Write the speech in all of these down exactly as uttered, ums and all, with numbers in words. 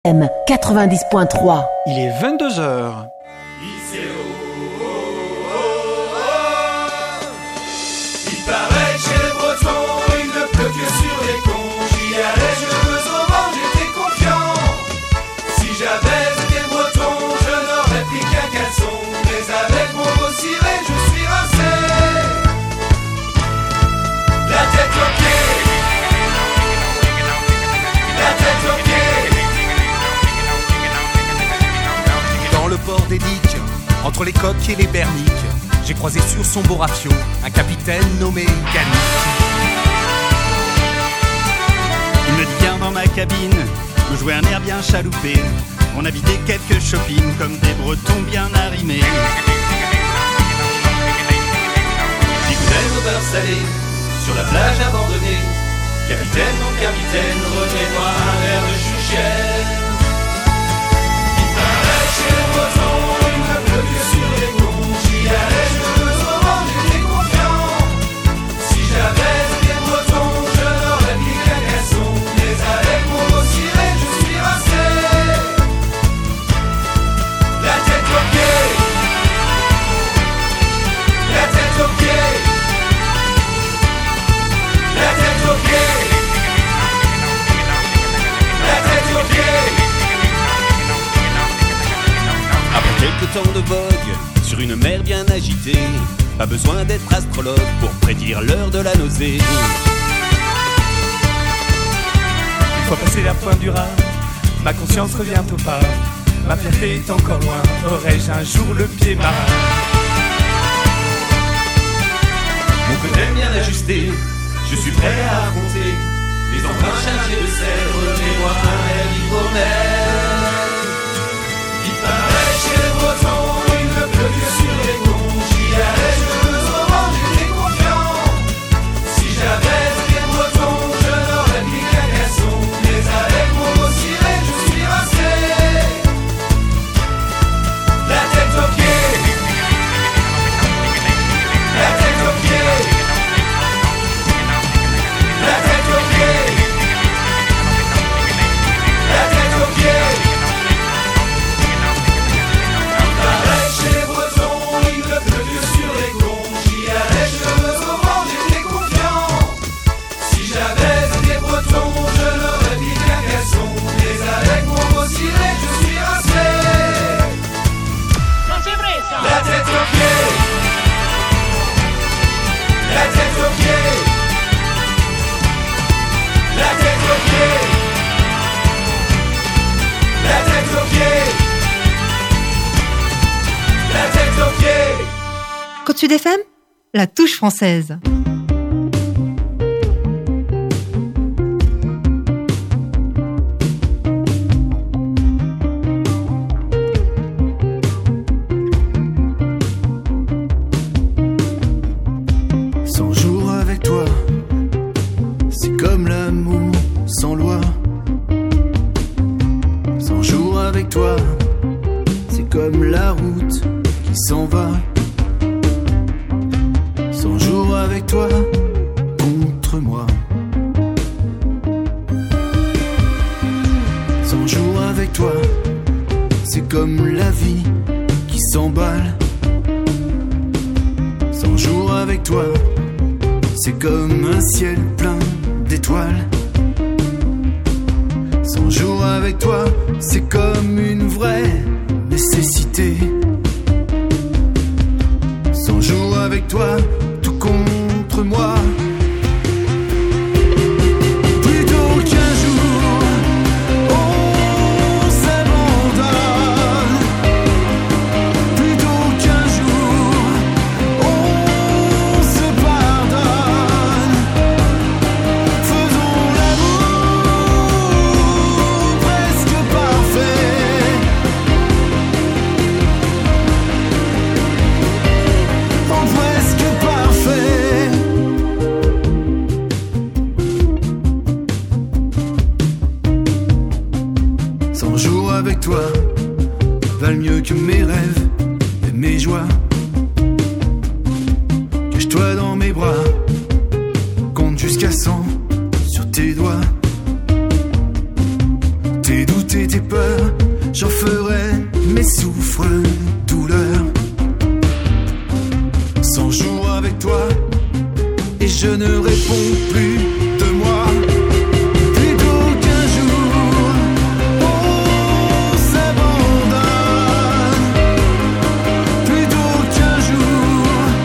M quatre-vingt-dix point trois. Il est vingt-deux heures. Il paraît que chez les Bretons, il ne pleut que sur les cons. J'y allais, je veux au vent, j'étais confiant. Si j'avais été Breton, je n'aurais pris qu'un caleçon. Mais avec mon beau ciré, je suis rincé. La tête aux pieds, la tête aux pieds. Dans le port des digues, entre les coques et les berniques, j'ai croisé sur son beau rafio un capitaine nommé Yannick. Il me dit viens dans ma cabine, me jouer un air bien chaloupé. On a vidé quelques chopines comme des Bretons bien arrimés. J'écoutais nos beurre salé sur la plage abandonnée. Capitaine, mon capitaine, retenez-moi un verre de chouchette. Il paraît chez les Bretons, il ne pleut que sur les cons. J'y allais, je veux au vent, j'étais confiant. Si j'avais été Breton, je n'aurais pris qu'un caleçon. Mais avec mon beau ciré, je suis rincé. La tête aux pieds, la tête aux pieds, la tête aux pieds, la tête aux pieds. Après quelques temps de vogue, sur une mer bien agitée, pas besoin d'être astrologue pour prédire l'heure de la nausée. Une fois passé la pointe du Rhin, ma conscience revient au pas. Ma fierté est encore loin, aurais-je un jour le pied marin? Mon côté bien ajusté, je suis prêt à affronter les emprunts chargés de sel. Retenez-moi un verre d'hydromel. Il paraît chez les Bretons, il ne pleut que sur les cons. J'y allais, je veux au vent, j'étais confiant. Si j'avais été Breton, je n'aurais pris qu'un caleçon. Mais avec mon beau ciré, je suis rincé. La tête aux pieds, la tête aux pieds, la tête aux pieds, la tête aux pieds. Il paraît chez les Bretons, il ne pleut que sur les cons. J'y allais, je veux au vent, j'étais confiant. Si j'avais été Breton, je n'aurais pris qu'un caleçon. Mais avec mon beau ciré, je suis rincé. La tête aux pieds, la tête aux pieds, la tête aux pieds, la tête aux pieds, la tête aux pieds. Côte Sud F M, la touche française. Cent jours avec toi, c'est comme l'amour sans loi. Cent jours avec toi, c'est comme la route qui s'en va. Cent jours avec toi, contre moi. Cent jours avec toi, c'est comme la vie qui s'emballe. Cent jours avec toi, c'est comme un ciel plein d'étoiles. Cent jours avec toi, c'est comme une vraie nécessité. Cent jours avec toi, tout contre moi. Plutôt qu'un jour, on s'abandonne. Plutôt qu'un jour, on se pardonne. Faisons l'amour presque parfait. En presque parfait. Cent jours avec toi valent mieux que mes rêves et mes joies. Cache-toi dans mes bras, compte jusqu'à cent sur tes doigts. Tes doutes goûter tes peurs, j'en ferai mes souffres, douleurs. Cent jours avec toi, et je ne réponds plus de moi. Plutôt qu'un jour, on s'abandonne. Plutôt qu'un jour,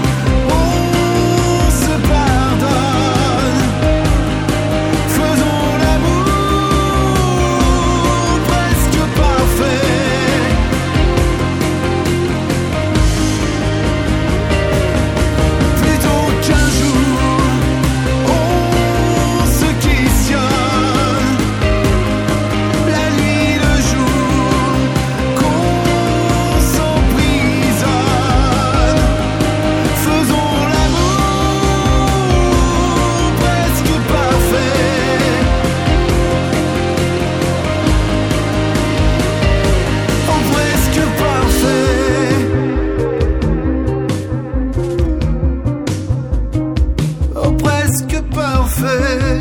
on se pardonne. Faisons l'amour presque parfait. Plutôt qu'un jour, on se questionne. La nuit, le jour, qu'on s'emprisonne. Faisons l'amour presque parfait. Oh, presque parfait. Oh, presque parfait.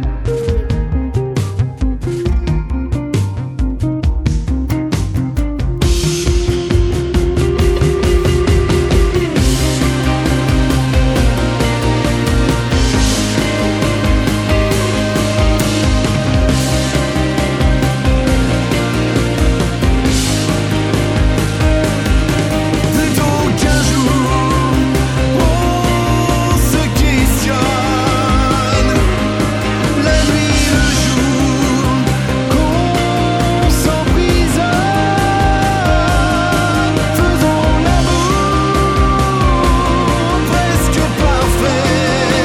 Plutôt qu'un jour, on se questionne. La nuit, le jour, qu'on s'emprisonne. Faisons l'amour presque parfait.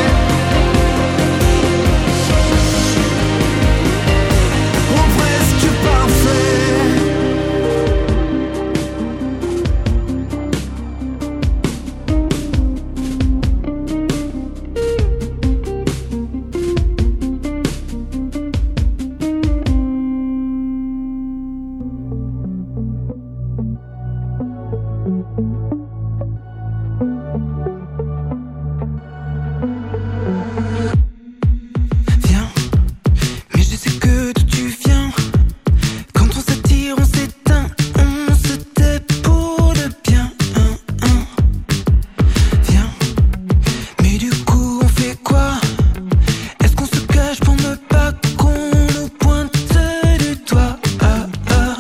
Oh, presque parfait. Viens, mais je sais que d'où tu viens. Quand on s'attire, on s'éteint, on se tait pour le bien. Hein, hein. Viens, mais du coup on fait quoi? Est-ce qu'on se cache pour ne pas qu'on nous pointe du doigt? Ah, ah.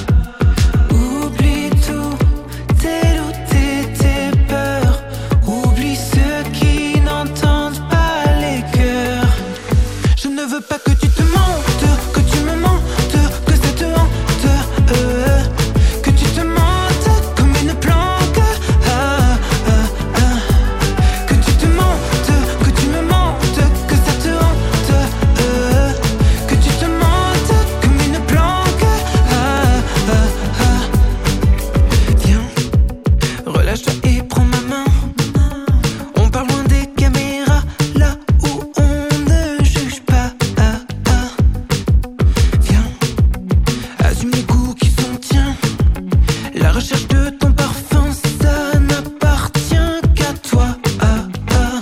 Oublie tout, tes doutes et tes peurs. Oublie ceux qui n'entendent pas les cœurs. Je ne veux pas que tu te mentes, que tu me mentes, que ça te hante, euh, que tu te mentes comme une planque. Ah, ah, ah. Que tu te mentes, que tu me mentes, que ça te hante, euh, que tu te mentes comme une planque. Ah, ah, ah. Viens, relâche-toi et prends ma main. On part loin des caméras, là où on ne juge pas. Ah, ah. Viens, assume les goûts qui sont tiens. La recherche de ton parfum, ça n'appartient qu'à toi. Ah, ah.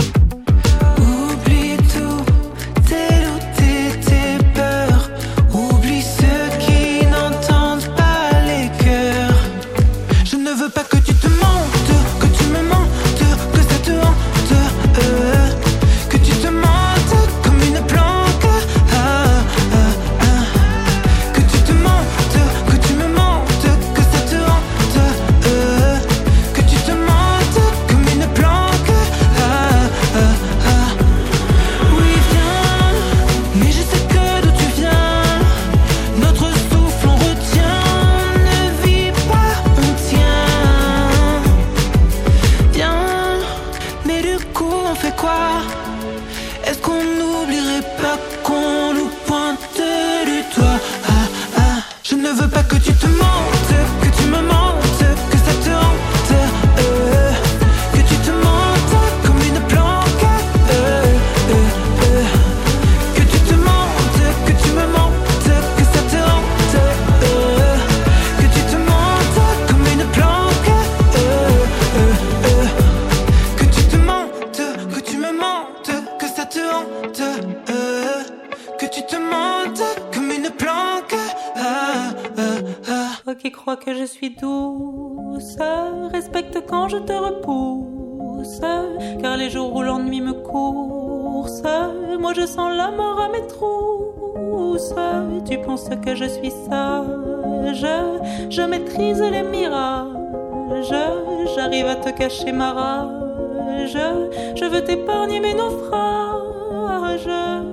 Oublie tout, tes doutes et tes peurs. Oublie ceux qui n'entendent pas les cœurs. Je ne veux pas que tu te mentes, que tu me mentes, que ça te hante, euh, que tu te mentes comme une planque. Ah, ah, ah. Que tu te mentes, que tu me mentes, que ça te hante, euh, que tu te mentes comme une planque. Ah, ah, ah. Oui, viens, mais je sais que d'où tu viens. Notre souffle on retient, ne vit pas, on tient. Viens, mais du coup on fait quoi? Est-ce qu'on n'oublierait pas qu'on nous pointe du doigt? Ah, ah. Je ne veux pas que tu te mentes, que tu me mentes, que ça te hante, euh, que tu te mentes comme une planque. Euh, euh, euh. Que tu te mentes, que tu me mentes, que ça te hante, euh, que tu te mentes comme une planque. Euh, euh, euh. Que tu te mentes, que tu me mentes, que ça te hante, euh, que tu te mentes comme une planque. Ah, Toi qui crois que je suis douce, respecte quand je te repousse, car les jours où l'ennui me course, moi je sens la mort à mes trousses. Tu penses que je suis sage, je maîtrise les mirages, j'arrive à te cacher ma rage, je veux t'épargner mes naufrages.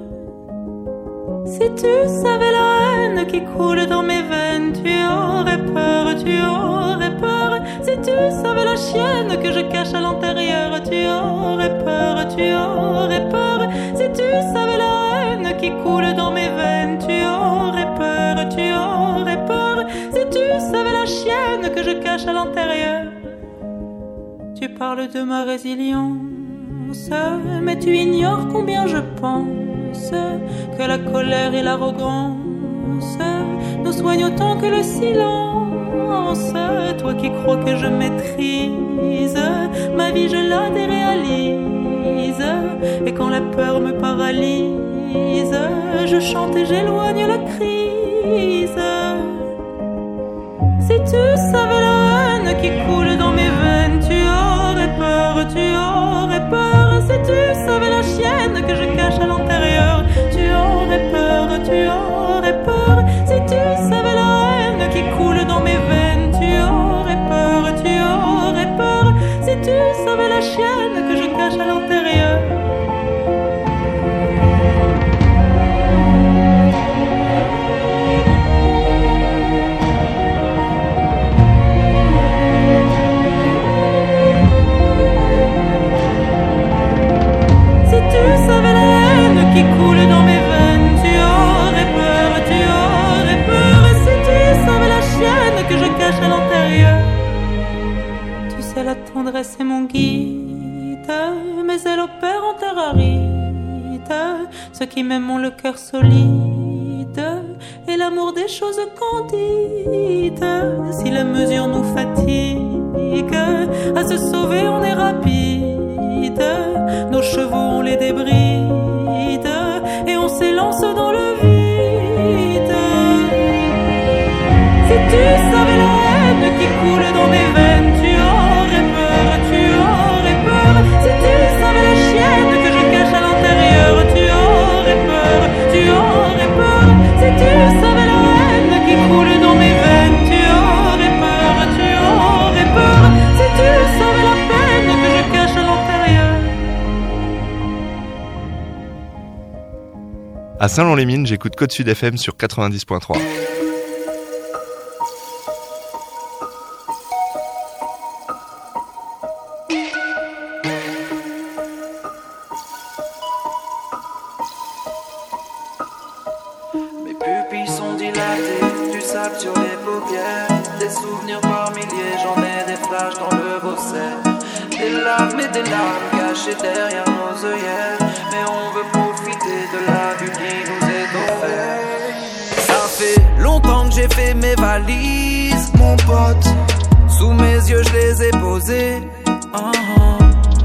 Si tu savais la haine qui coule dans mes veines, tu aurais peur, tu aurais peur. Si tu savais la chienne que je cache à l'intérieur, tu aurais peur, tu aurais peur. Si tu savais la haine qui coule dans mes veines, tu aurais peur, tu aurais peur. Si tu savais la chienne que je cache à l'intérieur. Tu parles de ma résilience, mais tu ignores combien je pense que la colère et l'arrogance nous soignent autant que le silence. Toi qui crois que je maîtrise ma vie, je la déréalise, et quand la peur me paralyse, je chante et j'éloigne la crise. Si tu savais la haine qui coule dans mes veines, tu aurais peur, tu aurais peur. Si tu savais la chienne que je cache à l'intérieur, tu aurais peur, tu aurais peur. Si tu savais la haine qui coule dans mes veines, tu aurais peur, tu aurais peur. Si tu savais la chienne que je cache à l'intérieur. Qui coule dans mes veines, tu aurais peur, tu aurais peur. Si tu savais la chienne que je cache à l'intérieur. Tu sais, la tendresse est mon guide, mais elle opère en terre aride. Ceux qui m'aiment ont le cœur solide et l'amour des choses candides. Si la mesure nous fatigue, à se sauver on est rapide. Nos chevaux ont les débris et on s'élance dans le vide. Si tu savais la haine qui coule dans mes veines, tu aurais peur, tu aurais peur. Si tu savais la chienne que je cache à l'intérieur, tu aurais peur, tu aurais peur. Si tu savais la haine qui coule dans mes veines, tu aurais peur, tu aurais peur. Si tu savais la peine que je cache à l'intérieur. À Saint-Lon-les-Mines, j'écoute Côte Sud F M sur quatre-vingt-dix point trois. Mes pupilles sont dilatées, du sable sur les paupières, des souvenirs par milliers, j'en ai des flashs dans le bosset. Des larmes et des larmes cachées derrière nos œillères, mais on veut profiter de la vue qui nous est offerte. Ça fait longtemps que j'ai fait mes valises, mon pote. Sous mes yeux je les ai posées. Uh-huh.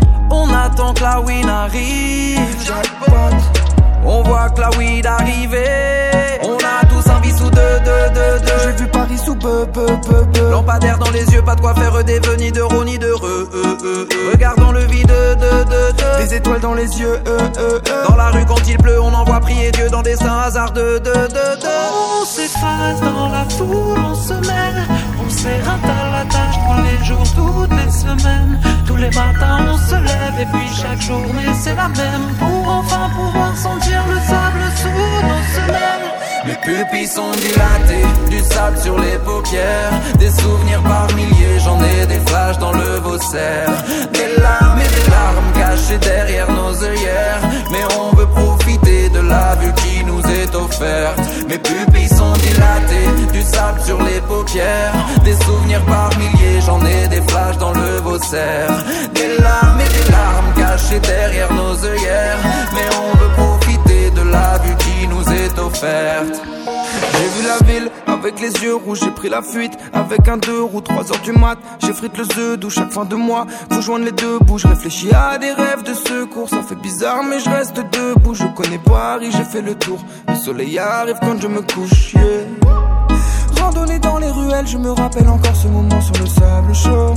On attend que la win arrive. Jackpot. On voit que la weed arriver. On a tous un bis sous deux, deux, deux, deux. J'ai vu Paris sous peu, peu, peu, peu. Lampadaire dans les yeux, pas de quoi faire des vœux, ni d'euros, ni d'heureux. Euh, euh, euh. Regardons le vide de, de, de. Des étoiles dans les yeux. Euh, euh, euh. Dans la rue quand il pleut, on envoie prier Dieu dans des saints hasards de, de, de, de. On s'efface dans la foule, on se mêle. On s'érate à la tâche tous les jours, toutes les semaines. Tous les matins on se lève et puis chaque journée c'est la même. Pour enfin pouvoir sentir le sable sous nos semelles. Mes pupilles sont dilatées, du sable sur les paupières. Des souvenirs par milliers, j'en ai des flashs dans le Vaussaire. Des larmes et des larmes cachées derrière nos œillères. Mais on veut profiter de la vue qui nous est offerte. Mes pupilles sont dilatées, du sable sur les paupières. Des souvenirs par milliers, j'en ai des flashs dans le Vaussaire. Des larmes et des larmes cachées derrière nos œillères. Mais on veut profiter de la vue qui nous est offerte. J'ai vu la ville avec les yeux rouges, j'ai pris la fuite avec un deux roues, trois heures du mat. J'ai frite le œuf d'où chaque fin de mois faut joindre les deux bouts. Je réfléchis à des rêves de secours, ça fait bizarre mais je reste debout. Je connais Paris, j'ai fait le tour, le soleil arrive quand je me couche, yeah. Randonnée dans les ruelles cruel, je me rappelle encore ce moment sur le sable chaud.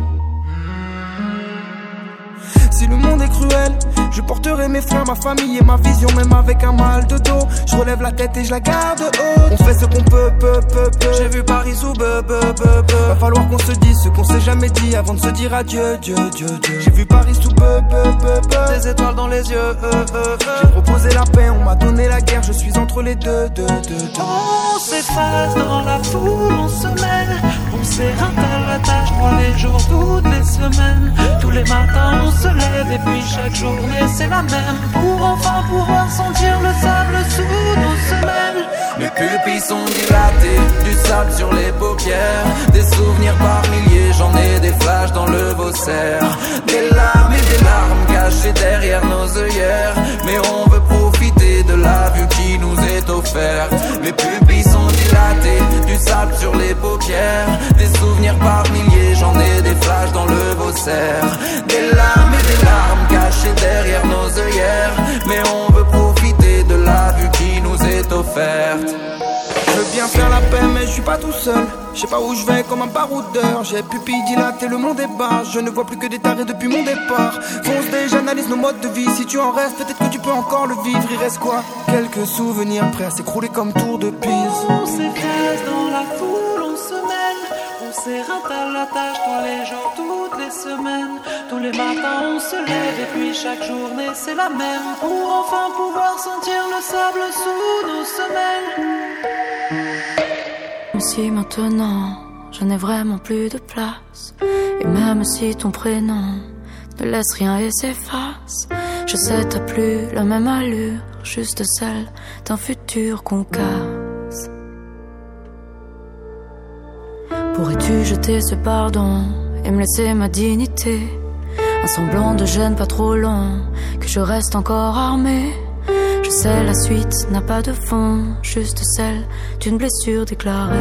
Si le monde est cruel, je porterai mes frères, ma famille et ma vision, même avec un mal de dos. Je relève la tête et je la garde haute. On fait ce qu'on peut, peut, peut, peut. J'ai vu Paris sous be, be, be, be. Va falloir qu'on se dise ce qu'on s'est jamais dit avant de se dire adieu, Dieu, Dieu, Dieu. J'ai vu Paris sous be, be, be, be. Des étoiles dans les yeux, euh, euh, euh. J'ai proposé la paix, on m'a donné la guerre. Je suis entre les deux, deux, deux, deux. On s'efface dans la foule, on se mêle. On s'érinte à la tâche tous les jours, toutes les semaines. Tous les matins on se lève. Et puis chaque journée c'est la même. Pour enfin pouvoir sentir le sable sous nos semelles. Mes pupilles sont dilatées, du sable sur les paupières. Des souvenirs par milliers, j'en ai des flashs dans le faussaire. Des larmes et des larmes cachées derrière nos œillères. Mais on veut profiter de la vue qui nous est offerte. Mes pupilles sont dilatées, du sable sur les paupières. Des souvenirs par milliers, j'en ai des flashs dans le faussaire. Des larmes et des larmes cachées derrière nos œillères. Mais on veut profiter de la vue qui nous est offerte. Je veux bien faire la paix mais je suis pas tout seul. Je sais pas où je vais comme un baroudeur. J'ai pupilles dilatées, le monde est bas. Je ne vois plus que des tarés depuis mon départ. Fonce dé, j'analyse nos modes de vie. Si tu en rêves, peut-être que tu peux encore le vivre. Il reste quoi? Quelques souvenirs prêts à s'écrouler comme tour de Pise. On s'efface dans la foule, on se mêle. On s'érinte à la tâche tous les jours, toutes les semaines. Tous les matins on se lève et puis chaque journée c'est la même. Pour enfin pouvoir sentir le sable sous nos semelles. Mais si maintenant je n'ai vraiment plus de place, et même si ton prénom ne laisse rien et s'efface, je sais t'as plus la même allure, juste celle d'un futur qu'on casse. Pourrais-tu jeter ce pardon et me laisser ma dignité? Un semblant de gêne pas trop long, que je reste encore armée. Je sais la suite n'a pas de fond, juste celle d'une blessure déclarée.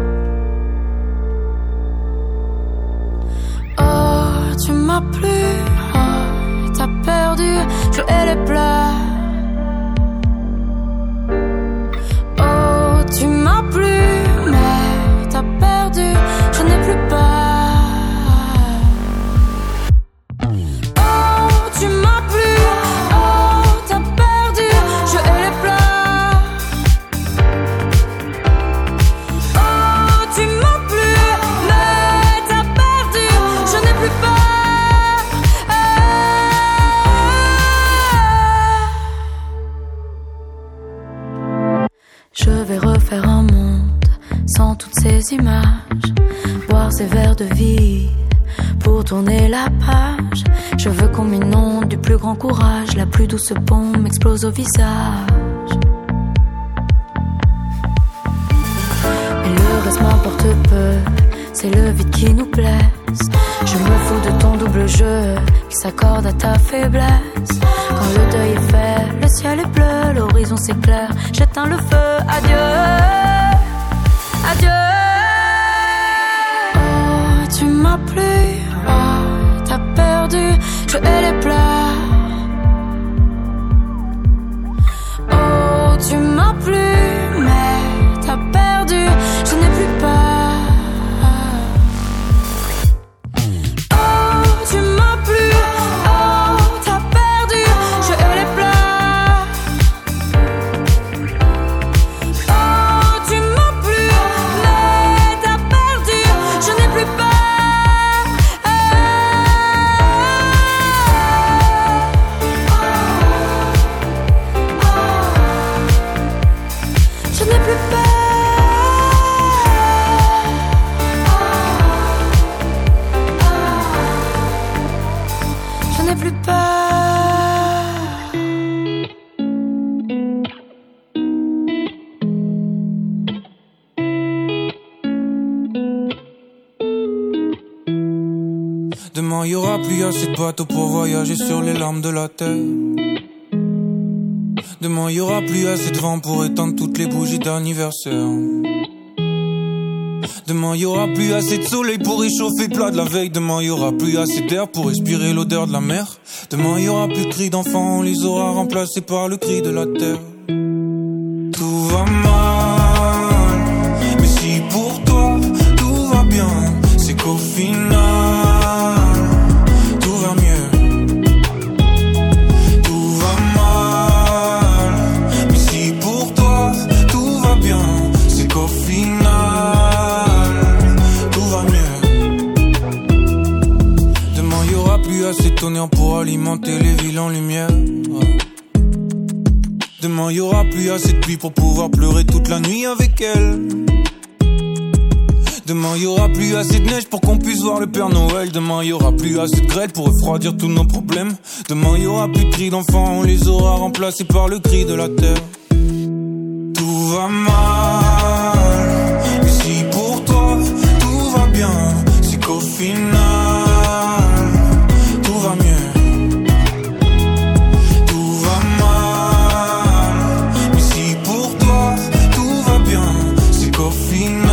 Oh, tu m'as plu, oh, t'as perdu, je hais les pleurs. Oh, tu m'as plu, mais t'as perdu, je n'ai plus peur. Tu m'as plu, oh, t'as perdu, je hais les pleurs. Oh, tu m'as plu, mais t'as perdu, je n'ai plus peur. Je vais refaire un monde sans toutes ces images, boire ces verres de vie pour tourner la page. Je veux qu'on m'inonde du plus grand courage, la plus douce bombe m'explose au visage. Et le reste m'importe peu, c'est le vide qui nous blesse. Je me fous de ton double jeu qui s'accorde à ta faiblesse. Quand le deuil est fait, le ciel est bleu, l'horizon s'éclaire, j'éteins le feu, adieu, adieu. Oh, tu m'as plu, oh, t'as perdu, je hais les pleurs. Oh, tu m'as plu, mais t'as perdu, je n'ai plus peur. Oh, tu m'as plu, oh, t'as perdu, je hais les pleurs. Oh, tu m'as plu, mais t'as perdu, je n'ai plus peur. Je n'ai plus peur. Je n'ai plus peur. Demain y aura plus assez de bateaux pour voyager sur les larmes de la terre. Demain y aura plus assez de vent pour éteindre toutes les bougies d'anniversaire. Demain y aura plus assez de soleil pour réchauffer le plat de la veille. Demain y aura plus assez d'air pour respirer l'odeur de la mer. Demain y aura plus de cris d'enfants, on les aura remplacés par le cri de la terre. Tout va mal, mais si pour toi alimenter les villes en lumière. Ouais. Demain y aura plus assez de pluie pour pouvoir pleurer toute la nuit avec elle. Demain y aura plus assez de neige pour qu'on puisse voir le Père Noël. Demain y aura plus assez de grêle pour refroidir tous nos problèmes. Demain y aura plus de cris d'enfants, on les aura remplacés par le cri de la terre. Tout va mal, mais si pour toi tout va bien, c'est qu'au final tout va mieux. Tout va mal, mais si pour toi tout va bien, c'est qu'au final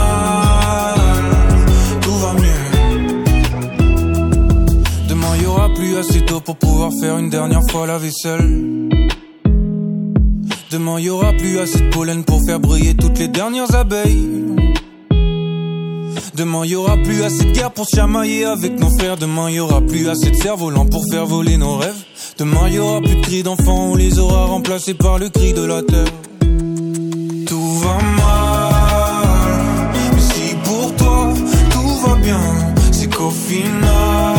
plus assez d'eau pour pouvoir faire une dernière fois la vaisselle. Demain y aura plus assez de pollen pour faire briller toutes les dernières abeilles. Demain y aura plus assez de guerre pour se chamailler avec nos frères. Demain y aura plus assez de cerfs-volants pour faire voler nos rêves. Demain y aura plus de cris d'enfants, on les aura remplacés par le cri de la terre. Tout va mal, mais si pour toi tout va bien, c'est qu'au final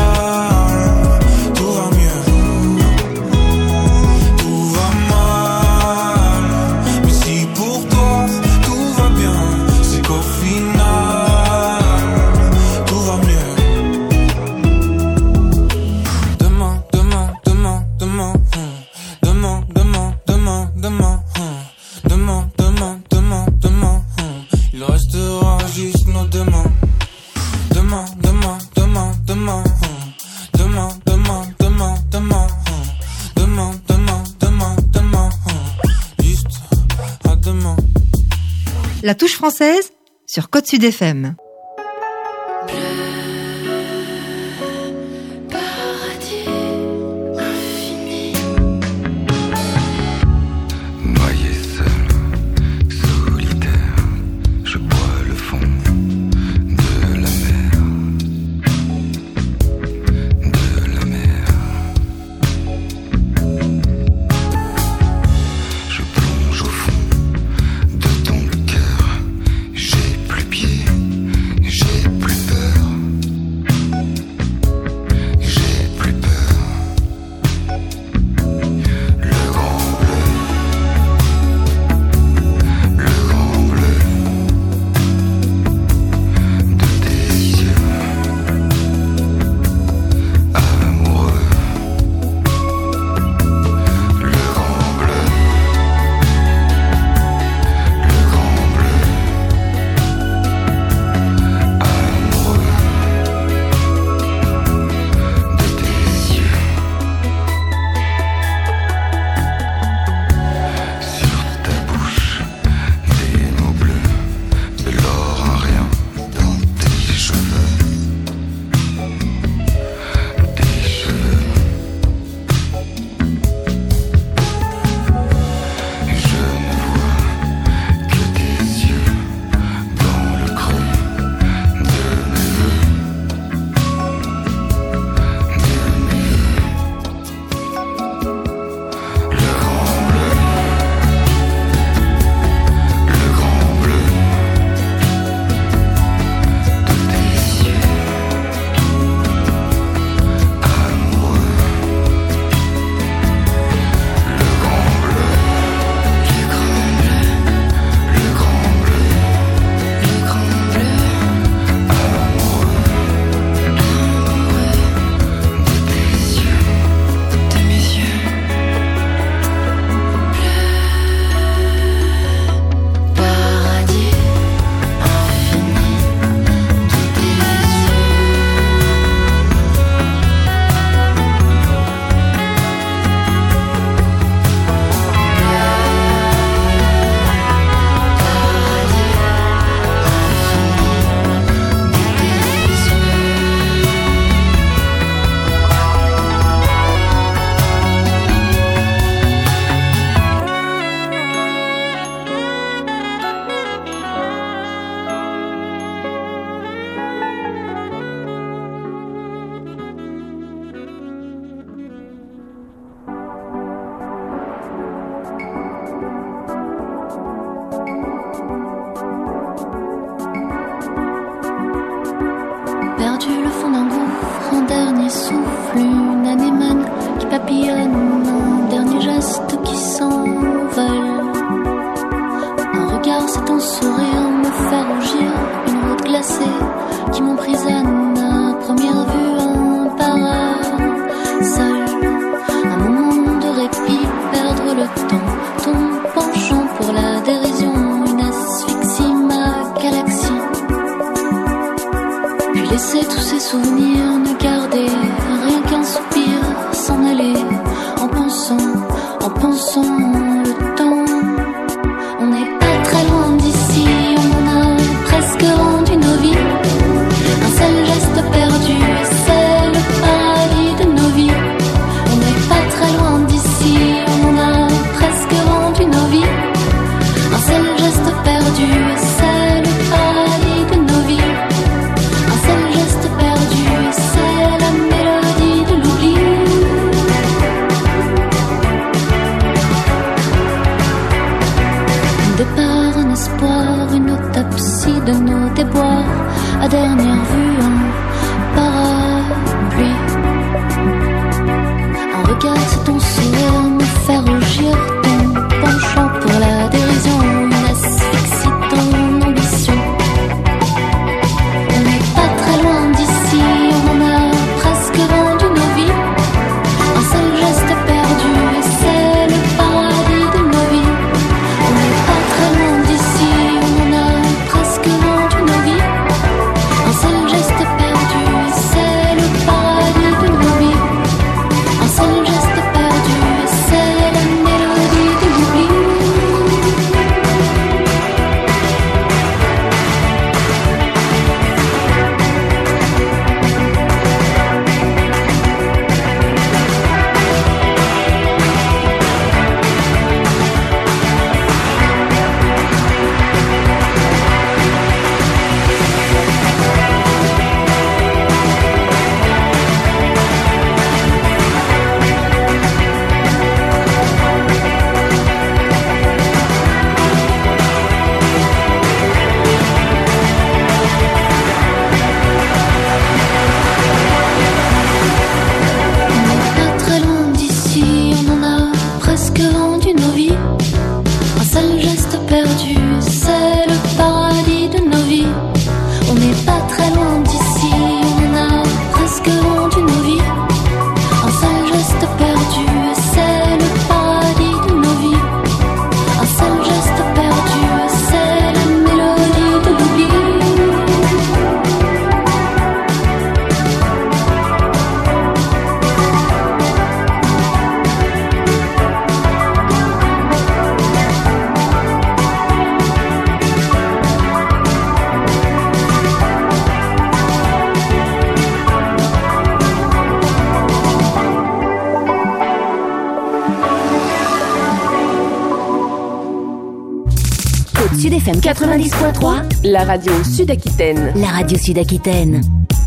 La touche française sur Côte Sud F M. J'ai plus pied, j'ai plus peur. vol. Un regard, c'est ton sourire, me fait rougir. Une route glacée qui m'emprisonne à première vue, un parasol. Un moment de répit, perdre le temps. Ton penchant pour la dérision, une asphyxie, ma galaxie. Puis laisser tous ces souvenirs, ne garder rien qu'un soupir, s'en aller en pensant, en pensant le temps. On n'est pas très loin d'ici, on a presque rendu nos vies. Un seul geste perdu, c'est le paradis de nos vies. On n'est pas très loin d'ici, on a presque rendu nos vies. Un seul geste perdu, c'est le paradis de nos vies. Un seul geste perdu, c'est la mélodie de l'oubli. Un départ, un espoir, une autopsie de nos déboires. À dernière vue, un parapluie. Un regard, c'est ton sourire, me fait rougir. Ton penchant pour la dérision, une asphyxie, ton ambition. On n'est pas très loin d'ici, on a presque rendu nos vies. Un seul geste perdu, c'est le paradis de nos vies. On n'est pas très loin d'ici, on a presque rendu nos vies. Un seul geste perdu, c'est le paradis de nos vies. Un seul geste perdu, c'est la mélodie de l'oubli. Pas très loin d'ici, on en a presque rendu nos vies. Un seul geste perdu, c'est le paradis de nos vies. On n'est pas très loin d'ici, on en a presque rendu nos vies. Un seul geste perdu, c'est le paradis de nos vies. Un seul geste perdu, c'est la mélodie de l'oubli. Côte Sud F M quatre-vingt-dix point trois, la radio Sud-Aquitaine. La radio Sud-Aquitaine.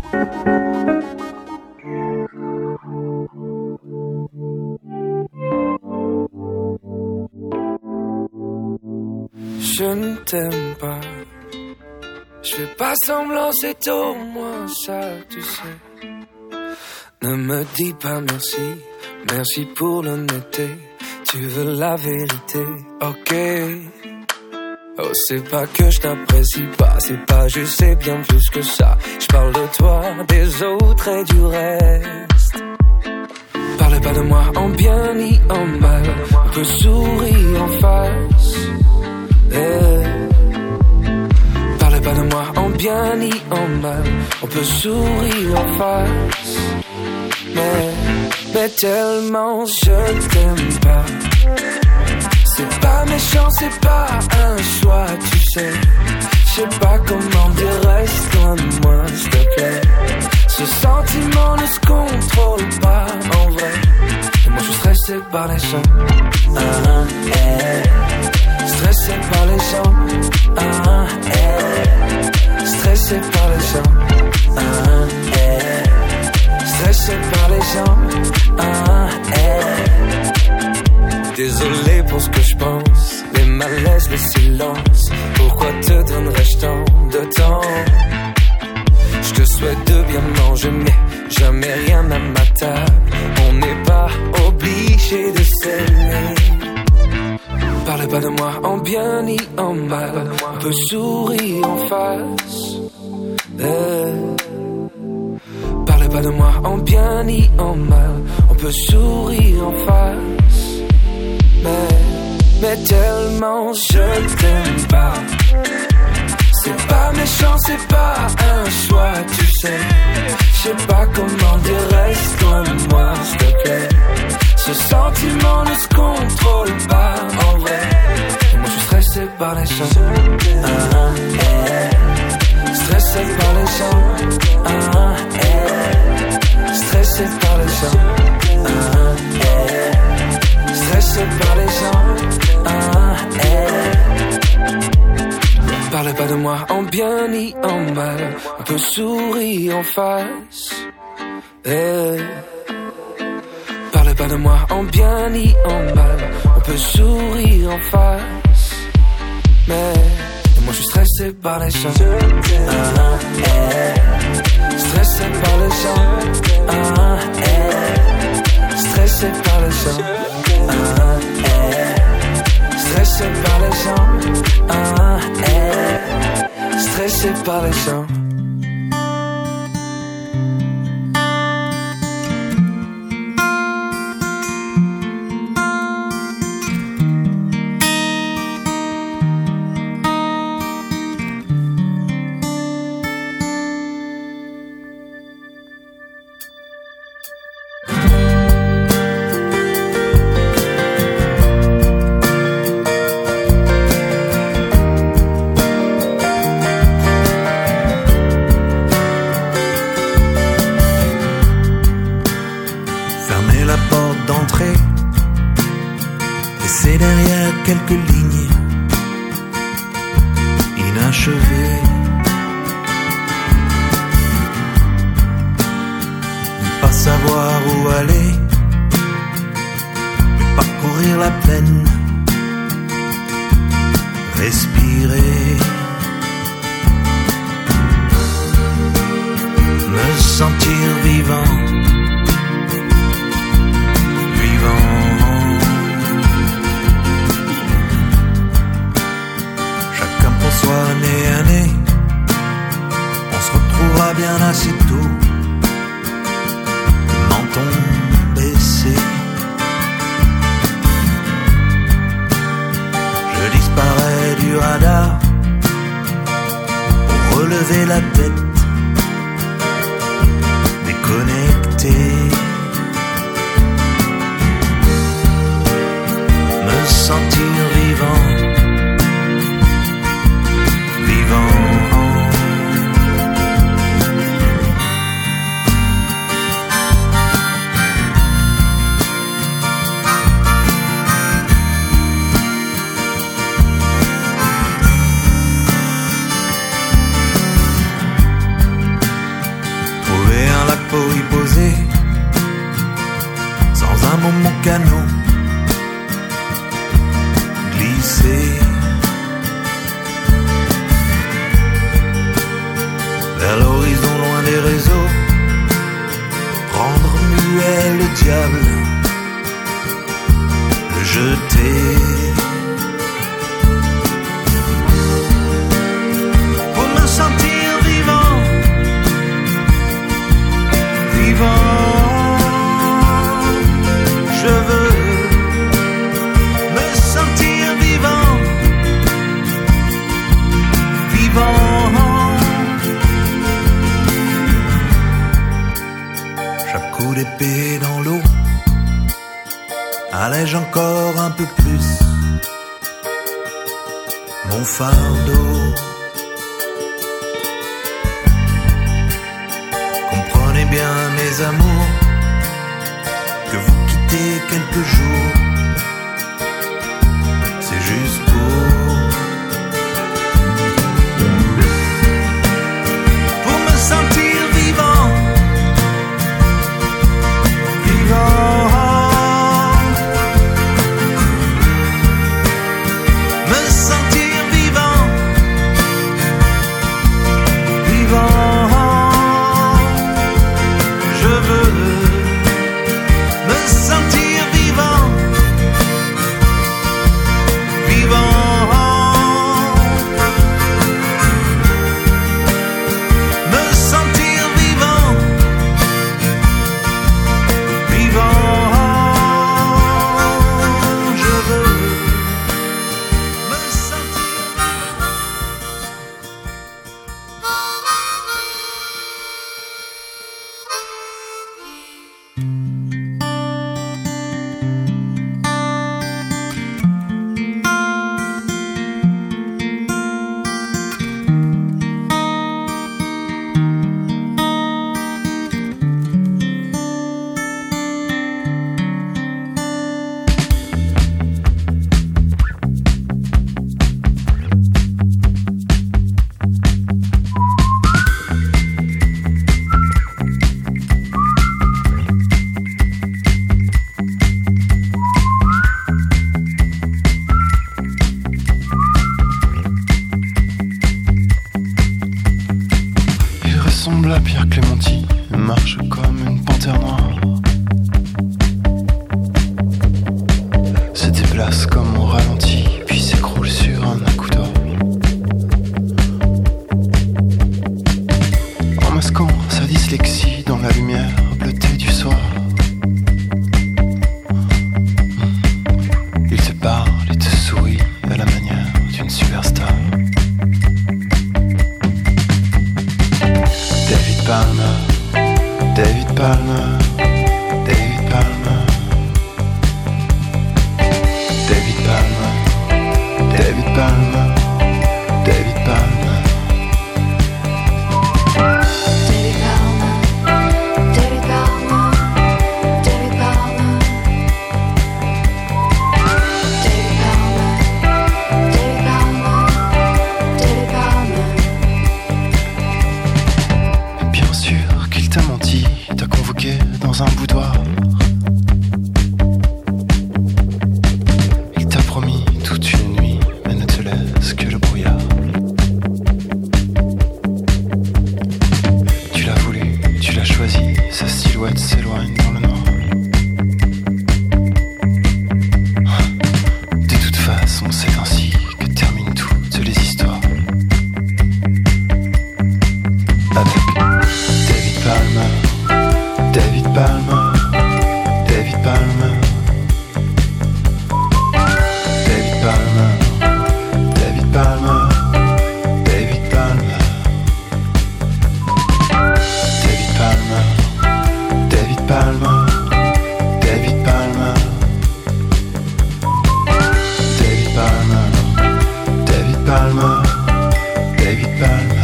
Je ne t'aime pas. Je fais pas semblant, c'est au moins ça, tu sais. Ne me dis pas merci, merci pour l'honnêteté. Tu veux la vérité, ok. Oh, c'est pas que je t'apprécie pas, c'est pas juste, c'est bien plus que ça. Je parle de toi, des autres et du reste. Parle pas de moi en bien ni en mal, on peut sourire en face. Eh. Parle pas de moi en bien ni en mal, on peut sourire en face. Mais, mais tellement je t'aime pas. C'est pas méchant, c'est pas un choix, tu sais. Je sais pas comment dire, reste loin de moi, s'il te plaît. Ce sentiment ne se contrôle pas en vrai. Et moi je suis stressé par les gens. Ah, eh. Stressé par les gens. Ah, eh. Stressé par les gens. Ah, eh. Stressé par les gens. Ah, eh. Désolé pour ce que je pense, les malaises, les silences. Pourquoi te donnerais-je tant de temps? Je te souhaite de bien manger, mais jamais rien à ma table. On n'est pas obligé de s'aimer. pas de moi en bien ni en mal. On peut sourire en face. Eh. Parlez pas de moi en bien ni en mal. On peut sourire en face. Mais, mais tellement je t'aime pas. C'est pas méchant, c'est pas un choix, tu sais. Je sais pas comment dire, reste loin de moi, s'il te plaît. Ce sentiment ne se contrôle pas en vrai. Et moi je suis stressé par les gens. Ah, eh. Stressé par les gens. Ah, eh. Stressé par les gens. Ah, eh. Stressé par les gens. Ah, eh. Parlez pas de moi en bien ni en mal. On peut sourire en face. Eh. Parlez pas de moi en bien ni en mal. On peut sourire en face. Mais moi je suis stressé par les gens. Ah, eh. Stressé par les gens. Ah, eh. Stressé par les gens. Ah, eh. Stressé par les gens. Ah, eh. Stressé par les gens. Quelques lignes inachevées, ne pas savoir où aller, mais parcourir la plaine, respirer, me sentir vivant, vivant. Soit nez à nez, on se retrouvera bien assez tôt, menton baissé. Je disparais du radar pour relever la tête, déconnecté, me sentir vivant. Pour y poser, sans un moment canot, glisser vers l'horizon loin des réseaux, rendre muet le diable, le jeter. Pour me sentir vivant, je veux me sentir vivant, vivant. Chaque coup d'épée dans l'eau allège encore un peu plus mon fardeau. Comprenez bien mes amours, que vous quittez quelques jours, c'est juste pour pour me sentir vivant, vivant, me sentir vivant, vivant. Je veux me sentir vivant, ressemble à Pierre Clémenti, marche comme une panthère noire. Se déplace comme au ralenti, puis s'écroule sur un accoudoir. En masquant sa dyslexie dans la lumière bleutée du soir. Il te parle et te sourit à la manière d'une superstar. David Palmer, David Palmer, David Palmer, David Palmer, David Palmer, David Palmer. Dans un boudoir, il t'a promis toute une nuit, mais ne te laisse que le brouillard. Tu l'as voulu, tu l'as choisi, sa silhouette s'éloigne dans le noir. De toute façon, c'est ainsi que terminent toutes les histoires. Avec David Palmer. David Palmer, David Palmer, David Palmer, David Palmer, David Palmer, David Palmer, David Palmer, David Palmer, David Palmer, David Palmer, David Palmer.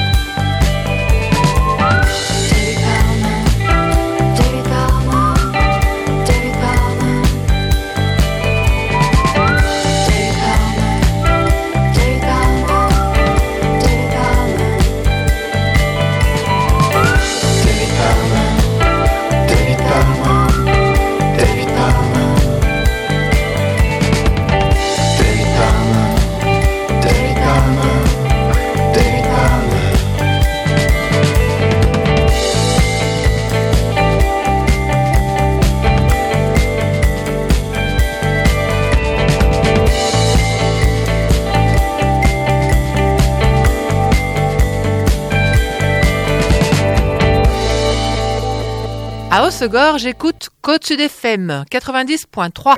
À Hossegor, j'écoute Côte Sud F M quatre-vingt-dix point trois.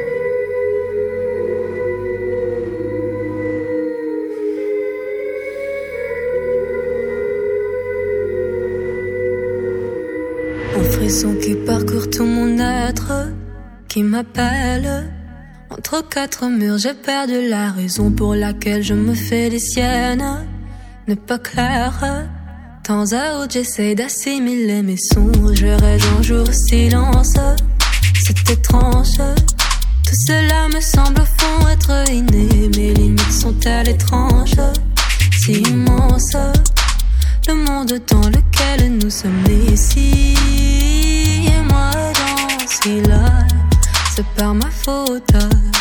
Un frisson qui parcourt tout mon être, qui m'appelle. Entre quatre murs, j'ai perdu la raison pour laquelle je me fais des siennes. N'est pas clair. Temps à autre, j'essaie d'assimiler mes songes. Je rêve un jour au silence. C'est étrange. Tout cela me semble au fond être inné. Mes limites sont-elles étranges, si immenses. Le monde dans lequel nous sommes ici. Et moi j'en suis là. C'est par ma faute.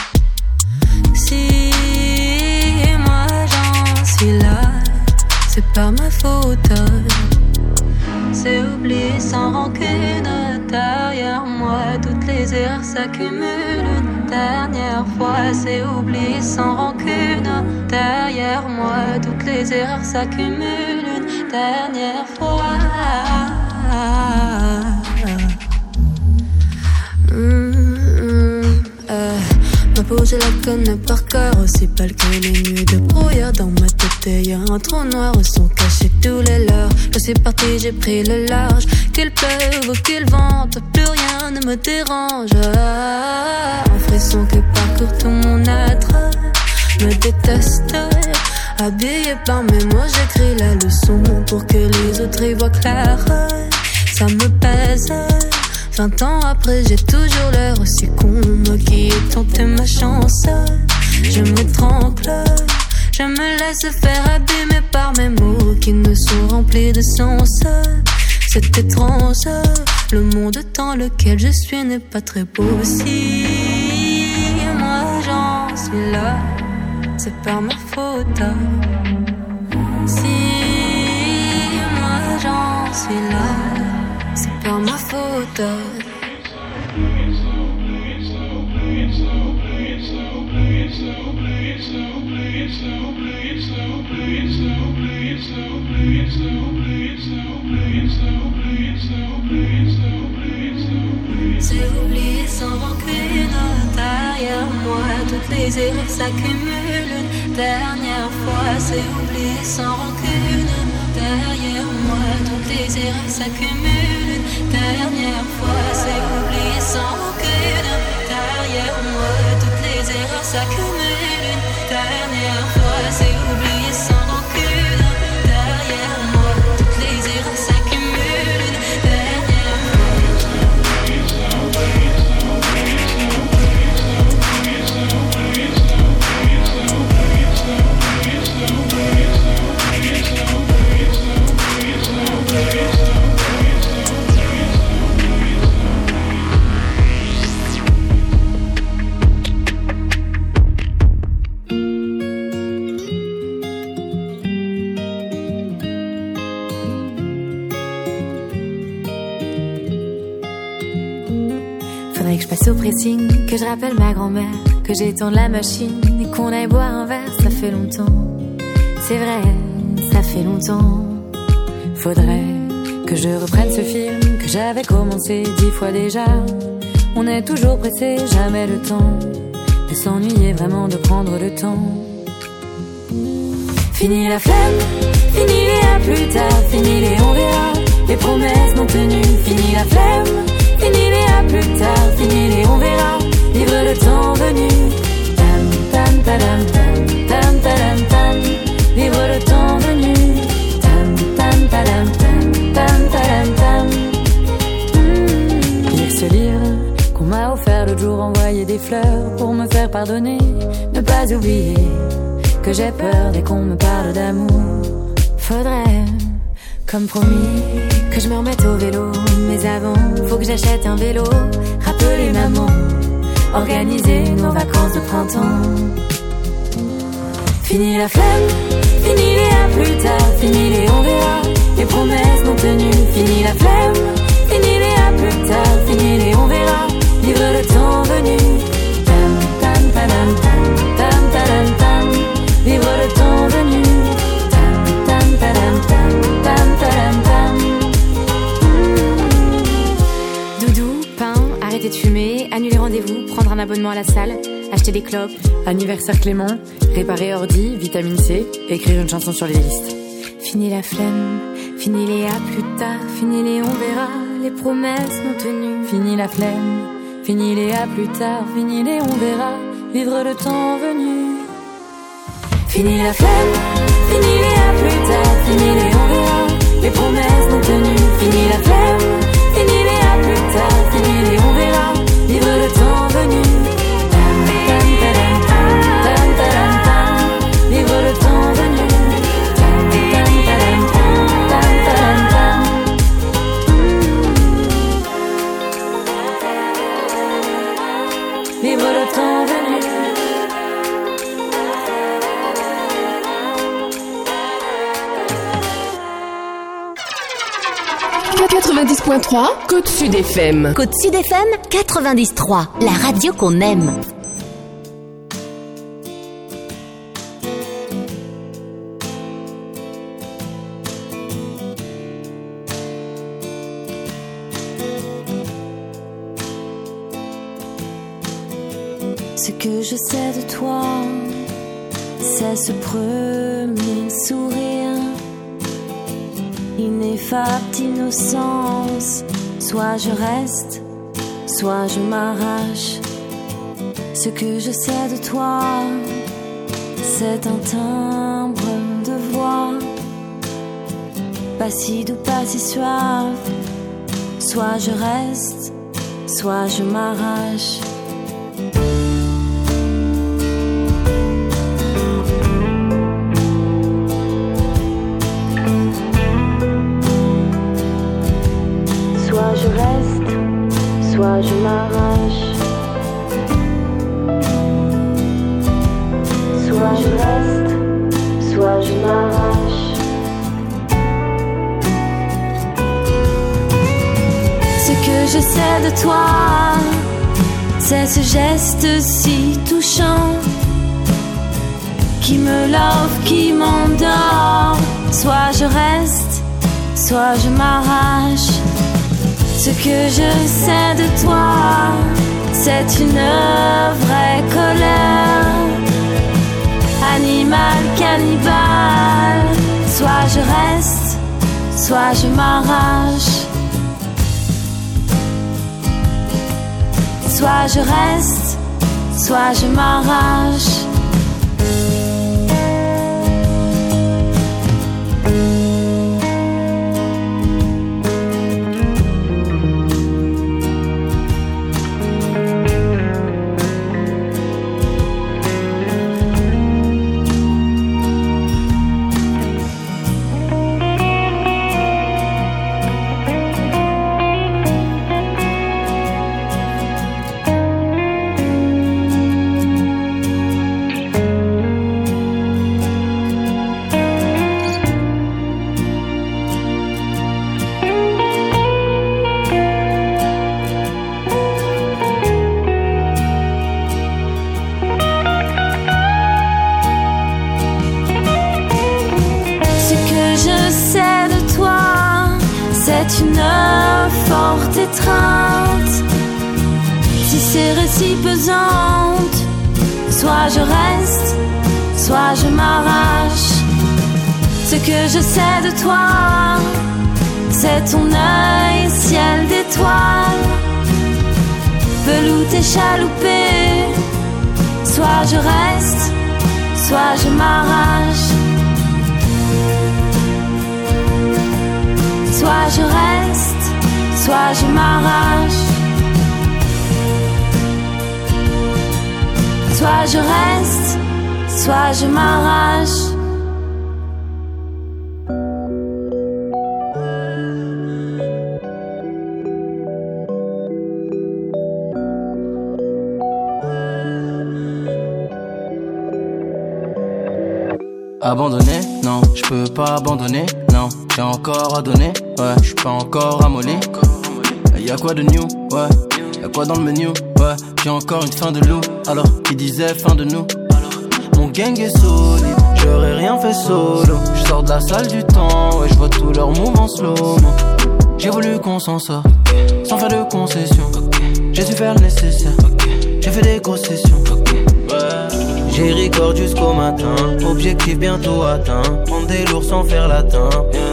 Si moi j'en suis là, c'est par ma faute. C'est oublié sans rancune. Derrière moi, toutes les erreurs s'accumulent. Une dernière fois, c'est oublié sans rancune. Derrière moi, toutes les erreurs s'accumulent. Une dernière fois. Mmh, mmh, euh. Ma peau je la connais par cœur, aussi pâle que les nuits de brouillard. Dans ma tête y'a un trou noir où sont cachés tous les leurs. Je suis parti, j'ai pris le large. Qu'il pleuve ou qu'il vente, plus rien ne me dérange. Un frisson qui parcourt tout mon être me déteste. Habillé par mes mots, j'écris la leçon pour que les autres y voient clair. Ça me pèse. Vingt ans après, j'ai toujours l'air aussi con. Moi qui ai tenté ma chance, je m'étrangle. Je me laisse faire abîmer par mes mots qui ne sont remplis de sens. C'est étrange, le monde dans lequel je suis n'est pas très beau. Si moi j'en suis là, c'est par ma faute. Si moi j'en méthode. C'est oublié sans rancune. Derrière moi, toutes les erreurs s'accumulent. Une dernière fois, c'est oublié sans rancune. Derrière moi, toutes les erreurs s'accumulent. Une dernière fois, c'est oublié sans rancune. Derrière moi, toutes les erreurs s'accumulent. Une dernière fois, c'est oublié sans rancune. Derrière moi, toutes les erreurs s'accumulent. Une dernière fois. Faudrait que je passe au pressing, que je rappelle ma grand-mère, que j'étende la machine et qu'on aille boire un verre. Ça fait longtemps, c'est vrai, ça fait longtemps. Faudrait que je reprenne ce film que j'avais commencé dix fois déjà. On est toujours pressé, jamais le temps de s'ennuyer, vraiment de prendre le temps. Fini la flemme, fini les à plus tard, fini les on verra, les promesses non tenues. Fini la flemme, fini les à plus tard, fini les on verra, vivre le temps venu. Tam tam tadam tam tam tadam tam, vivre le temps venu. Tam tam tadam tam tam tadam tam. Mmh. Lire ce livre qu'on m'a offert l'autre jour, envoyer des fleurs pour me faire pardonner, ne pas oublier que j'ai peur dès qu'on me parle d'amour. Faudrait, comme promis, que je me remette au vélo. Mais avant, faut que j'achète un vélo. Rappeler maman, organiser nos vacances de printemps. Fini la flemme, fini les à plus tard, fini les on verra, les promesses non tenues. Fini la flemme, fini les à plus tard, fini les on verra, vivre le temps venu. Tam tam tadam tam tam tadam tam, vivre le temps venu. Tam tam tadam tam tam tadam tam. Mmh. Doudou, pain, arrêter de fumer, annuler rendez-vous, prendre un abonnement à la salle, acheter des clopes, anniversaire Clément, réparer ordi, vitamine C, écrire une chanson sur les listes. Fini la flemme, fini les à plus tard, fini les on verra, les promesses non tenues. Fini la flemme, fini les à plus tard, fini les on verra, vivre le temps venu. Fini la flemme, fini les à plus tard, fini les on verra, les promesses non tenues. Fini la flemme, fini les à plus tard, fini les on verra, vivre le temps venu. Tam tam tadam tam tam tadam tam, vivre le temps venu. Tam tam tadam tam tam tadam tam. Vivre le temps venu. quatre-vingt-dix point trois, Côte Sud F M. Côte Sud F M, quatre-vingt-dix point trois, la radio qu'on aime. Ce que je sais de toi, c'est ce premier sourire, ineffable d'innocence. Soit je reste, soit je m'arrache. Ce que je sais de toi, c'est un timbre de voix, pas si doux, pas si suave. Soit je reste, soit je m'arrache. Soit je reste, soit je m'arrache. Soit je reste, soit je m'arrache. Ce que je sais de toi, c'est ce geste si touchant qui me love, qui m'endort. Soit je reste, soit je m'arrache. Ce que je sais de toi, c'est une vraie colère. Animal cannibale, soit je reste, soit je m'arrache. Soit je reste, soit je m'arrache. Si c'est récit pesante, soit je reste, soit je m'arrache. Ce que je sais de toi, c'est ton œil, ciel d'étoiles, velouté chaloupé. Soit je reste, soit je m'arrache. Soit je reste, soit je m'arrache. Soit je reste, soit je m'arrache. Abandonné, non, je peux pas abandonner, non, j'ai encore à donner, ouais, je suis pas encore amolli. Y'a quoi de new, ouais, y'a quoi dans le menu, ouais, j'ai encore une fin de loup, alors qui disait fin de nous. Mon gang est solide, j'aurais rien fait solo, je sors de la salle du temps, ouais, je vois tous leurs moves en slow. J'ai voulu qu'on s'en sorte, sans faire de concessions, j'ai su faire le nécessaire, j'ai fait des grosses sessions. J'ai record jusqu'au matin, objectif bientôt atteint, prendre des lourds sans faire latin.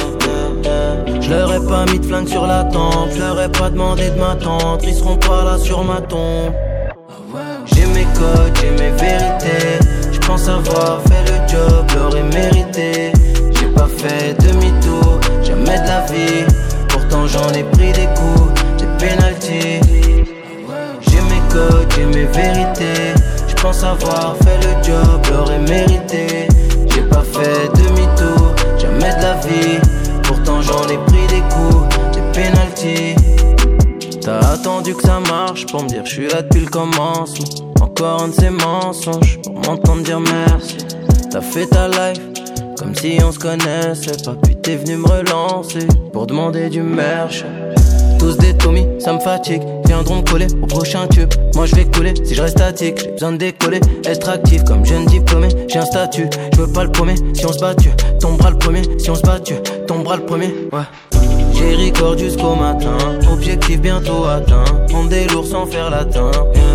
Je leur ai pas mis de flingue sur la tempe, je leur ai pas demandé de m'attendre, ils seront pas là sur ma tombe. J'ai mes codes, j'ai mes vérités, je pense avoir fait le job, l'aurais mérité. J'ai pas fait demi-tour, jamais de la vie, pourtant j'en ai pris des coups, des pénaltys. J'ai mes codes, j'ai mes vérités, je pense avoir fait le job, l'aurais mérité. J'ai pas fait demi-tour, jamais de la vie, pourtant j'en ai pris des coups, des pénaltys. T'as attendu que ça marche pour me dire je suis là depuis le commencement. Encore un de ces mensonges pour m'entendre dire merci. T'as fait ta life comme si on se connaissait pas, puis t'es venu me relancer pour demander du merch. Tous des Tommy, ça me fatigue, viendront me coller au prochain tube. Moi je vais couler si je reste statique, j'ai besoin de décoller, être actif comme jeune diplômé. J'ai un statut, je veux pas le premier, si on se bat tu tomberas le premier, si on se bat tu tomberas le premier, ouais. J'ai record jusqu'au matin, objectif bientôt atteint, prendre des lourds sans faire latin.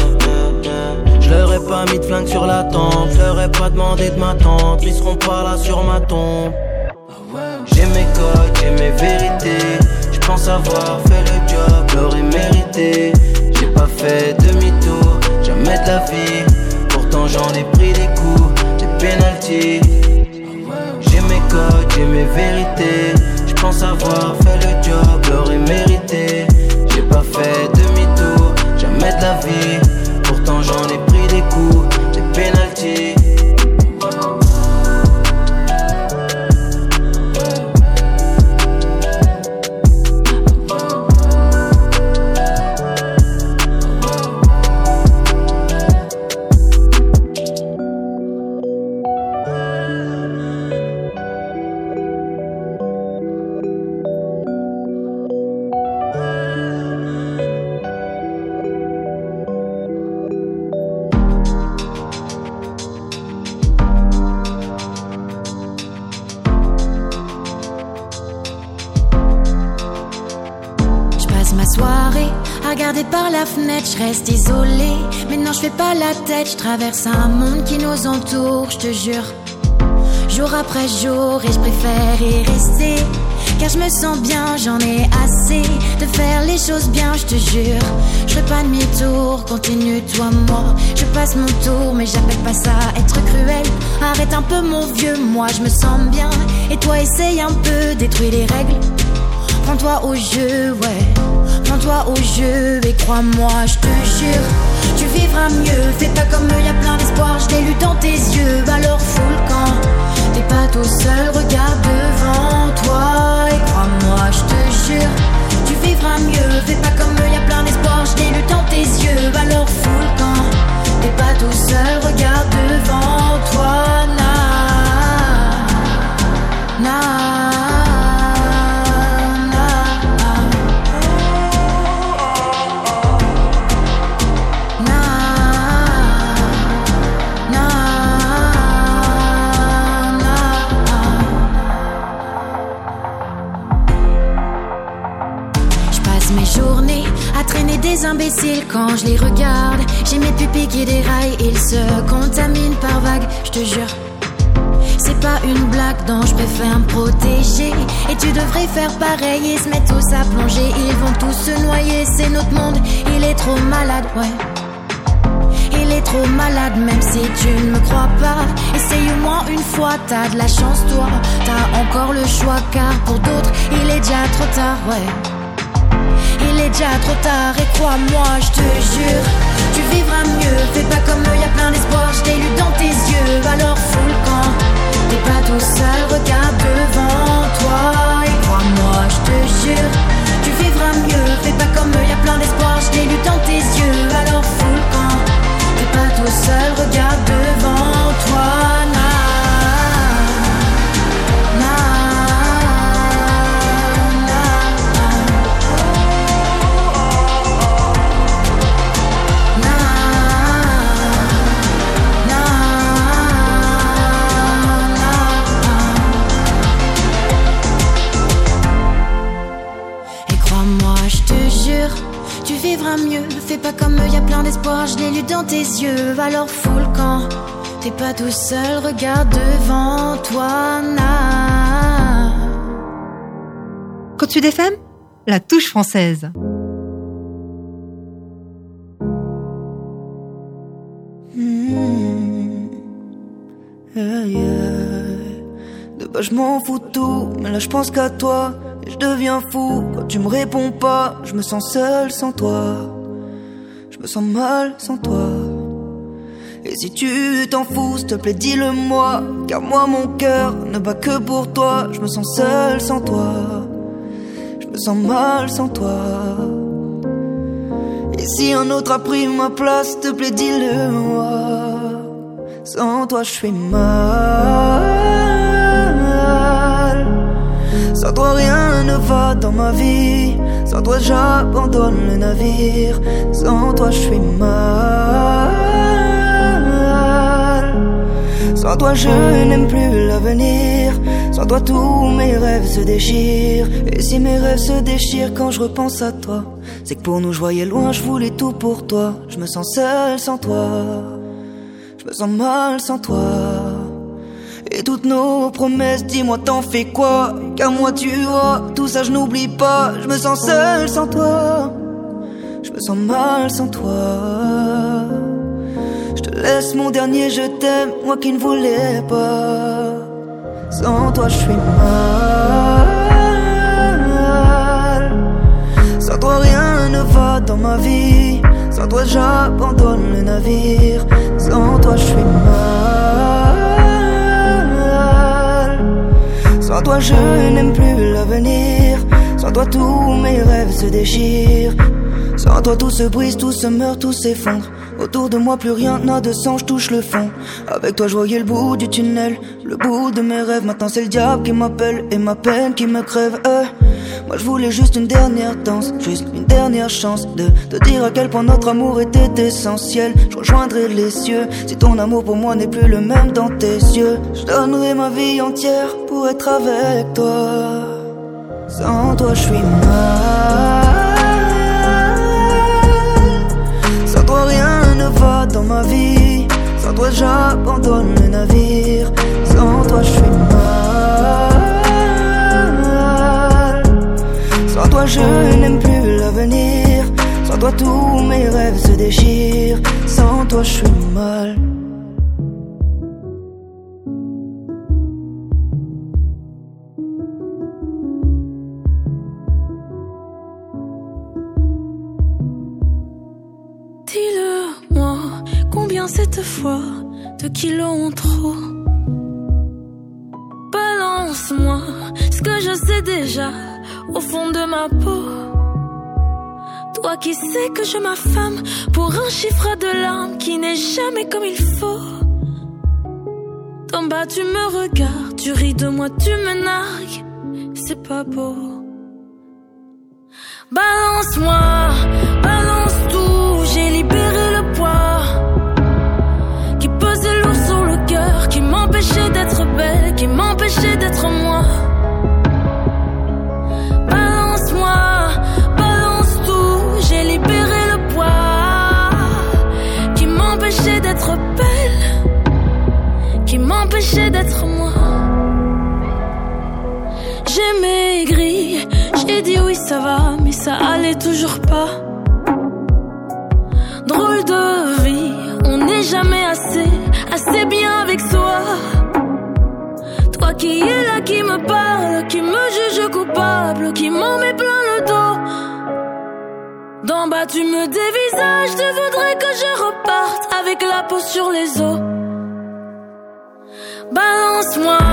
Je leur ai pas mis de flingue sur la tempe, je leur ai pas demandé de m'attendre, ils seront pas là sur ma tombe. J'ai mes codes, j'ai mes vérités, je pense avoir fait le job, l'aurais mérité. J'ai pas fait demi-tour, jamais de la vie, pourtant j'en ai pris des coups, des pénaltys. J'ai mes codes, j'ai mes vérités, je pense avoir fait le job, l'aurais mérité. J'ai pas fait demi-tour, jamais de la vie, pourtant j'en ai pris des coups, des pénaltys. ma soirée, à regarder par la fenêtre, je reste isolée. Mais non, je fais pas la tête, je traverse un monde qui nous entoure, je te jure. Jour après jour, et je préfère y rester. Car je me sens bien, j'en ai assez de faire les choses bien, je te jure. Je ferai pas demi-tour, continue toi moi. Je passe mon tour, mais j'appelle pas ça être cruel. Arrête un peu mon vieux, moi je me sens bien. Et toi essaye un peu, détruis les règles. Prends-toi au jeu, ouais. Prends-toi au jeu et crois-moi, je te jure. Tu vivras mieux, fais pas comme eux, y'a plein d'espoir. Je l'ai lu dans tes yeux, alors fous le camp. T'es pas tout seul, regarde devant toi et crois-moi, je te jure. Tu vivras mieux, fais pas comme eux, y'a plein d'espoir. Je l'ai lu dans tes yeux, alors fous le camp. T'es pas tout seul, regarde devant toi, na, na. À traîner des imbéciles quand je les regarde. J'ai mes pupilles qui déraillent, ils se contaminent par vagues, je te jure. C'est pas une blague dont je préfère me protéger. Et tu devrais faire pareil, ils se mettent tous à plonger. Ils vont tous se noyer, c'est notre monde. Il est trop malade, ouais. Il est trop malade, même si tu ne me crois pas. Essaye au moins une fois, t'as de la chance toi. T'as encore le choix car pour d'autres il est déjà trop tard, ouais. Il est déjà trop tard et crois-moi, je te jure. Tu vivras mieux, fais pas comme eux, y'a plein d'espoir. Je l'ai lu dans tes yeux, alors fous le camp. T'es pas tout seul, regarde devant toi et crois-moi, je te jure. Tu vivras mieux, fais pas comme eux, y'a plein d'espoir. Je l'ai lu dans tes yeux, alors fous le camp. T'es pas tout seul, regarde devant toi, na, na. Tu vivras mieux, fais pas comme eux, y'a plein d'espoir. Je l'ai lu dans tes yeux, alors fous le camp. T'es pas tout seul, regarde devant toi, na. Côte Sud F M, la touche française. Mmh. Yeah, yeah. De bas je m'en fous de tout, mais là je pense qu'à toi. Et je deviens fou quand tu me réponds pas. Je me sens seul sans toi. Je me sens mal sans toi. Et si tu t'en fous, s'il te plaît dis-le-moi. Car moi mon cœur ne bat que pour toi. Je me sens seul sans toi. Je me sens mal sans toi. Et si un autre a pris ma place, s'il te plaît dis-le-moi. Sans toi je suis mal. Sans toi rien ne va dans ma vie. Sans toi j'abandonne le navire. Sans toi je suis mal. Sans toi je n'aime plus l'avenir. Sans toi tous mes rêves se déchirent. Et si mes rêves se déchirent quand je repense à toi, c'est que pour nous je voyais loin, je voulais tout pour toi. Je me sens seul sans toi. Je me sens mal sans toi. Et toutes nos promesses, dis-moi t'en fais quoi? Car moi tu vois, tout ça je n'oublie pas. Je me sens seul sans toi. Je me sens mal sans toi. Je te laisse mon dernier je t'aime, moi qui ne voulais pas. Sans toi je suis mal. Sans toi rien ne va dans ma vie. Sans toi j'abandonne le navire. Sans toi je suis mal. Sans toi je n'aime plus l'avenir. Sans toi tous mes rêves se déchirent. Sans toi tout se brise, tout se meurt, tout s'effondre. Autour de moi plus rien n'a de sens, je touche le fond. Avec toi je voyais le bout du tunnel, le bout de mes rêves. Maintenant c'est le diable qui m'appelle et ma peine qui me crève, euh. Moi je voulais juste une dernière danse, juste une dernière chance de te dire à quel point notre amour était essentiel. Je rejoindrai les cieux si ton amour pour moi n'est plus le même dans tes yeux. Je donnerai ma vie entière pour être avec toi. Sans toi je suis mal. toi j'abandonne le navire. Sans toi je suis mal. Sans toi je n'aime plus l'avenir. Sans toi tous mes rêves se déchirent. Sans toi je suis mal. Dis-le-moi, combien cette fois de kilos en trop? Balance-moi ce que je sais déjà au fond de ma peau. Toi qui sais que je m'affame pour un chiffre de larmes qui n'est jamais comme il faut. D'en bas tu me regardes, tu ris de moi, tu me nargues. C'est pas beau. Balance-moi, balance tout, j'ai libéré le poids qui pesait lourd sur le cœur, qui m'empêchait d'être belle, qui m'empêchait d'être moi. Balance-moi, balance tout, j'ai libéré le poids qui m'empêchait d'être belle, qui m'empêchait d'être moi. J'ai maigri, j'ai dit oui ça va, mais ça allait toujours pas. Drôle de vie, on n'est jamais assez, assez bien avec soi. Toi qui es là, qui me parle, qui me juge coupable, qui m'en met plein le dos. D'en bas tu me dévisages, tu voudrais que je reparte avec la peau sur les os. Balance-moi,